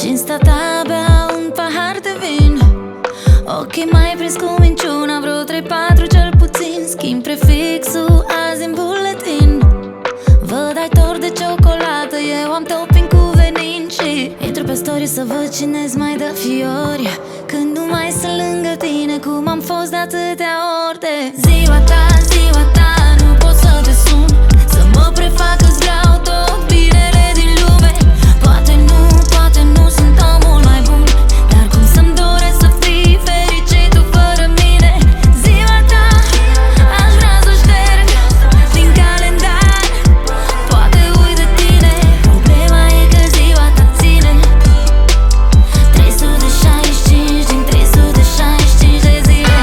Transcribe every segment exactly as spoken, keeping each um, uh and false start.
cinstea ta bea un pahar de vin. Ochii mai prins cu minciuna, vreo trei patru cel puțin. Schimb prefixul azi în buletin. Văd ai tor de ciocolată, eu am topping cu venin. Și intru pe story să văd cine-ți mai dă fiori când nu mai sunt lângă tine, cum am fost de atâtea ori. De ziua ta, ziua ta, nu pot să te sun, să mă prefac că-ți vreau tot binele din lume. Poate nu, poate nu sunt omul mai bun, dar cum să-mi doresc să fii fericit tu fără mine. Ziua ta, aș vrea să șterg din calendar, poate uit de tine. Problema e că ziua ta ține trei sute șaizeci și cinci din trei sute șaizeci și cinci de zile.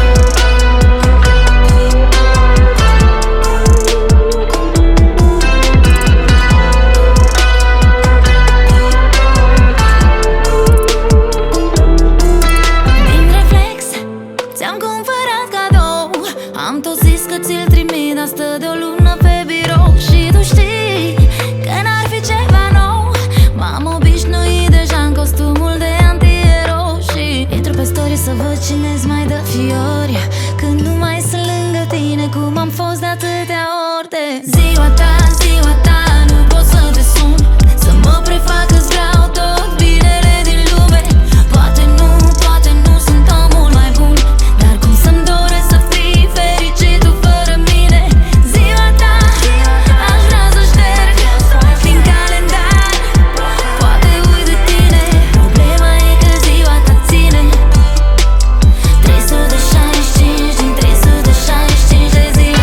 Din reflex ți-am cumpărat cadou, am tot zis că ți-l trimit, dar stă de o lună pe birou. Și tu știi că n-ar fi ceva nou, m-am obișnuit deja în costumul de antierou. Și intru pe story să văd cine-ți mai dă fiori când nu mai sunt lângă tine, cum am fost de atâtea ori. De ziua ta, ziua ta, nu pot să te sun, să mă prefac că-ți vreau tot binele din lume. Poate nu, poate nu sunt omul mai bun, dar cum să-mi doresc să fii fericit tu fără mine. Ziua ta, aș vrea să șterg din calendar, poate uit de tine. Problema e că ziua ta ține trei sute șaizeci și cinci din trei sute șaizeci și cinci de zile.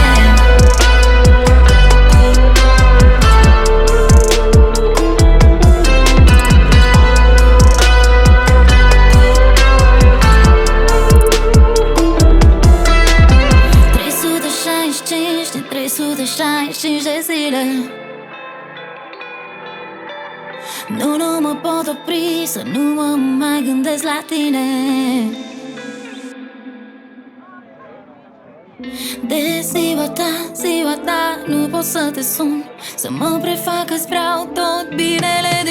trei sute șaizeci și cinci din trei sute șaizeci și cinci de zile. Nu, nu mă pot opri să nu mă mai gândesc la tine. De ziua ta, ziua ta, nu pot să te sun, să mă prefac că-ți vreau tot binele din